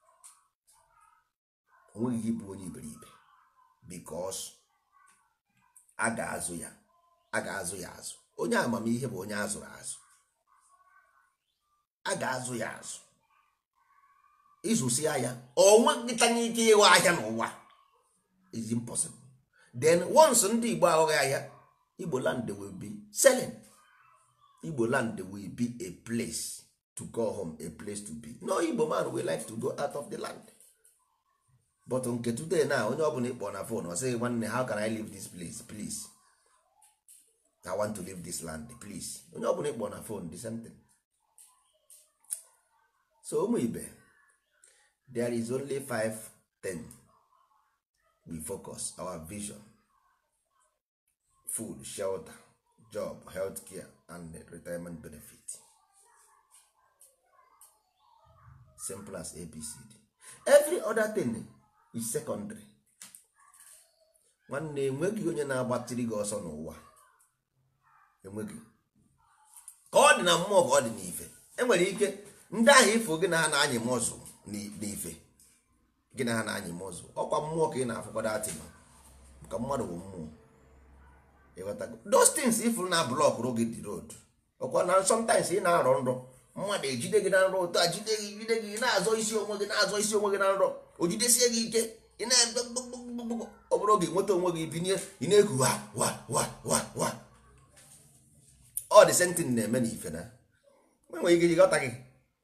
Onweghị bụ onye iberibe because a ga-azụ ya a ga-azụ ya azụ. Onye amamihe bụ onye azụrụ azụ. A ga-azụ ya azụ. Ịzụsịa ya o nweghịtanye ike ịghọ ahịa n'ụwa. It's impossible. Then once ndị Igbo aghọghị ahịa, Igbo land will be selling. Igbo land will be a place to go home, a place to be. No Igbo man will like to go out of the land. But nke today now, onye ọbụla ịkpọ na phone or say, nwanne, how can I leave this place? Please. I want to leave this land, please. Onye ọbụla ịkpọ na phone, the same thing. So ụmụ ibe, there is only five things we focus our vision: food, shelter, job, healthcare, and retirement benefit. Simple as A B C D. Every other thing is secondary. Nwanne, enweghị onye na-agbatịrị gị ọsọ n'ụwa. Enweghị. Ka ọ dị na mmụọ ka ọ dị n'ife. Enwere ike ndị ahụ ifo gị na ha na-anyị mọzụ n'ife. Gị na ha na-anyị mọzụ. Ọkwa mmụọ ka ị na-afụkwado atịma. Ka mmadụ bụ mmụọ. Those things ifuru na block road the road. Ọkwa na sometimes ị na-arọ nrọ. Mmadụ ejide gị na nrọ otu a jide gị jide gị na-azọ isi onwe gị na-azọ isi onwe gị na nrọ. O jidesie gị ike. Ị na-egbe ọ bụrụ oge nweta onwe gị binye ị na-eku wa wa wa wa wa. All the same thing na-eme n'ife na. Enwere ike ịghọta gị.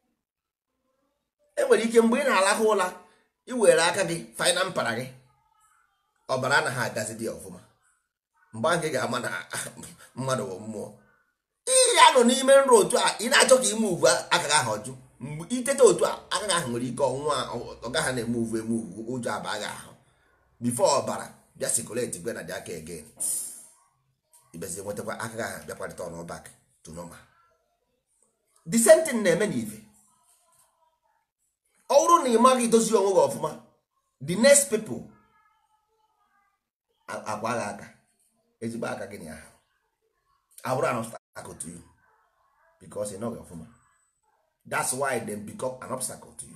Enwere ike mgbe ị na-alahụ ụla i were aka gị fina mpara gị. Ọbara anaghị agazi dị ọfụma. Mgbe ahụ ị ga-ama na mmadụ bụ mmụọ. Ị ya nọ n'ime nrọ otu a ị na-achọ ka ime ugwu aka gị ahụ ọjụ. Mgbe itete otu a aka gị ahụ nwere ike ọnwa ọ gaghị na-eme uvu eme ugwu ụjọ aba gị ahụ. Before ọbara bịa circulate gwe na dị aka again. Ibezi nwetakwa aka gị ahụ bịakwa return on back to normal. The same thing na-eme n'ife. Ọ bụrụ na ị maghị dozie onwe gị ọfụma, the next people akwa gị aka ezigbo aka gị na ahụ abụrụ an obstacle to you because ị nọghị ọfụma. That's why they become an obstacle to you.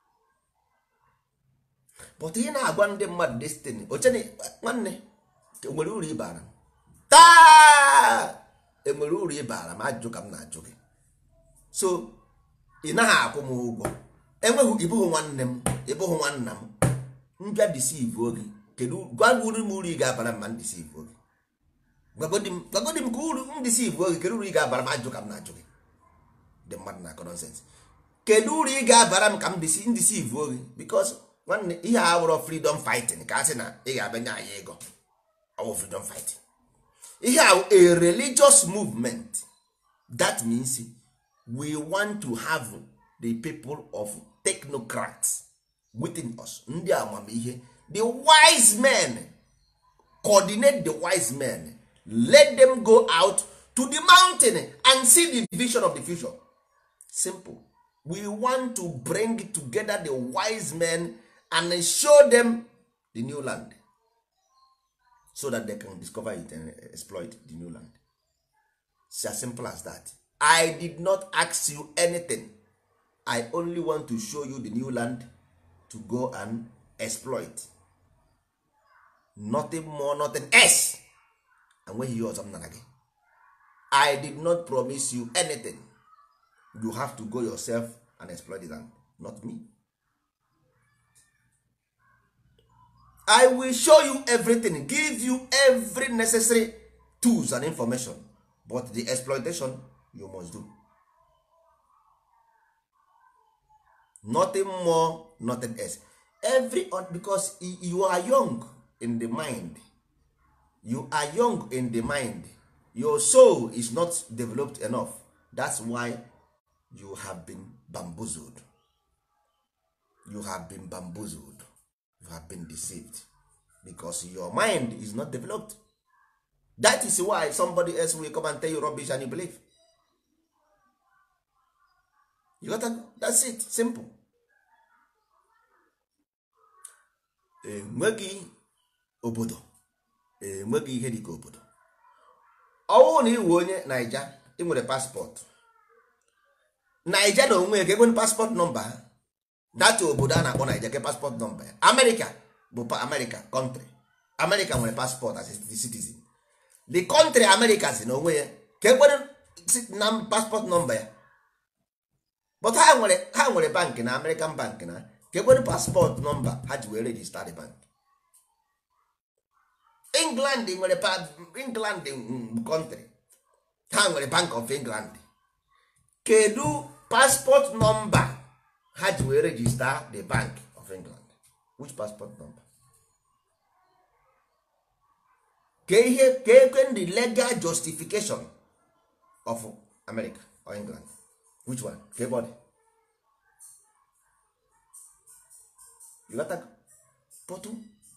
But ị na-agwa ndị mmadụ destiny ocheni nwanne nwere uru ịbara taa enwere uru ịbara m ajụjụ ka m na-ajụ gị. So ị naghị akwụ m ụgwọ, enweghị ịbụghị nwanne m, ịbụghị nwanna m, mbịa deceive oge, kedu gwagoro m uru ị ga-abara m ma m deceive oge? gwagodi m gwagodi m ka uru m deceive oge, kedu uru ị ga-abara m ajụjụ ka m na-ajụ gị? The mmadụ na nonsense. Kedu uru ị ga-abara m ka m deceive oge? Because nwanne ihe a wụrụ freedom fighting ka a sị na ị ga-abịa nye anyị ego, ọ freedom fighting. Ihe a a religious movement. That means we want to have the people of technocrats within us, ndị amamihe, the wise men, coordinate the wise men, let them go out to the mountain and see the vision of the future. Simple. We want to bring together the wise men and show them the new land so that they can discover it and exploit the new land. It's as simple as that. I did not ask you anything. I only want to show you the new land to go and exploit. Nothing more, nothing else. And when you something again, I did not promise you anything. You have to go yourself and exploit the land, not me. I will show you everything, give you every necessary tools and information, but the exploitation you must do. Nothing more, nothing else. Every because you are young in the mind, you are young in the mind, your soul is not developed enough. That's why you have been bamboozled. You have been bamboozled. You have been deceived because your mind is not developed. That is why somebody else will come and tell you rubbish and you believe. You got to, that's it, simple. Enweghị obodo, enweghị ihe dịka obodo. Ọwụ na iwu onye Naija, ị nwere paspọtụ. Naija na onwe ka enwere paspọtụ nọmba ha. Data obodo a na-akpọ Naija ke paspọtụ nọmba ya. America bụ America country. America nwere paspọtụ as a citizen. The country America si na onwe ya ka enwere na paspọtụ nọmba ya. But ha nwere ha nwere bank na American bank na ka enwere paspọtụ nọmba ha ji wee register the bank. England nwere England country, ha nwere Bank of England. Kedu passport number ha ji wee register the Bank of England? Which passport number? Ke ihe ke ekwen the legal justification of America or England? Which one? Ke body? You got that? Potu?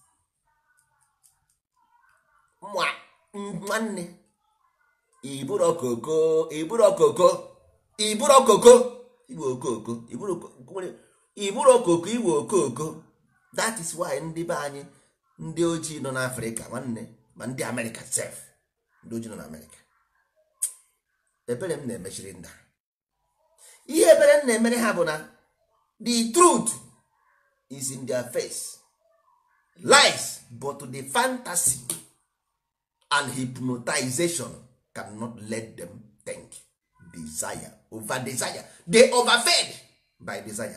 Mwa nwanne iburu okoko iburu okoko iburu okoko ibu okoko iburu okoko iburu okoko ibu okoko. That is why ndị be anyị ndị ojii nọ n'Africa nwanne ma ndị America sef ndị ojii nọ n'America ebere m na-emechiri nda ihe ebere m na-emere ha bụ na the truth is in their face, lies but the fantasy and hypnotization cannot let them think. Desire over desire, they overfed by desire,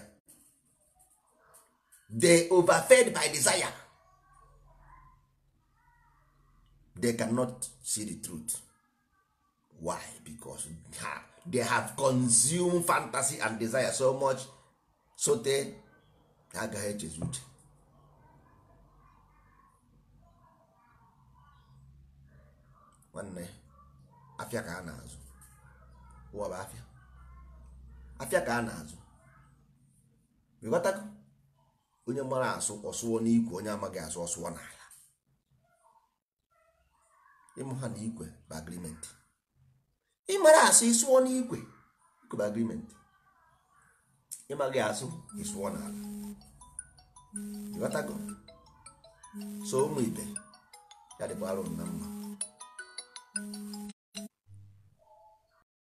they overfed by desire. They cannot see the truth. Why? Because they have consumed fantasy and desire so much so they agaghị echezi uche. Nwanne afịa ka a na-azụ, ụwa bụ afịa, afịa ka a na-azụ. Ịghọtago? Onye mara asụ ọsụọ n'ikwe, onye amaghị asụ ọsụọ n'ala. Ịmụ ha na ikwe bụ agreement. Ị mara asụ ịsụọ n'ikwe, ikwe bụ agreement. Ị maghị asụ ịsụọ n'ala. Ịghọtago? So ụmụ ibe ya dịkwa arụ na mma.